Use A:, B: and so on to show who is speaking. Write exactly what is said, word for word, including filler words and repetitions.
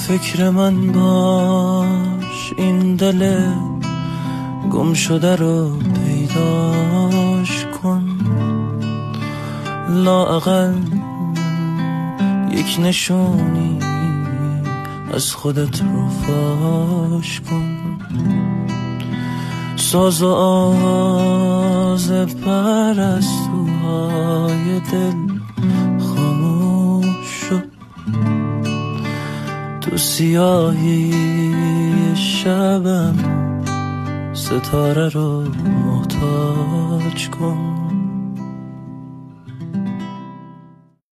A: فکر من باش، این دل گم شده رو پیداش کن، لااقل یک نشونی از خودت رو فاش کن. ساز و آواز پرستوهای دل خاموش شد، تو سیاهی شبم ستاره رو محتاج کن.